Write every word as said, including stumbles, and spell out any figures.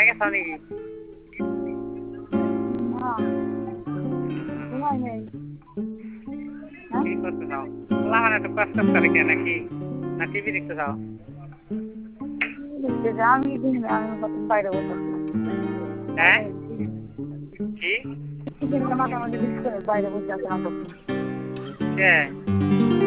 ঘুমাই গেছো নাকি? না ঘুমাই নেই। হ্যাঁ কি করতে চাও? বললাম মানে একটু কষ্ট করে কে নাকি না টিভি দেখতে চাও? দেখতে যা আমি ঘুম- আমি বাইরে বসে আসলাম। হ্যাঁ কি মাঝে মাঝে বাইরে বসে আসলাম। কে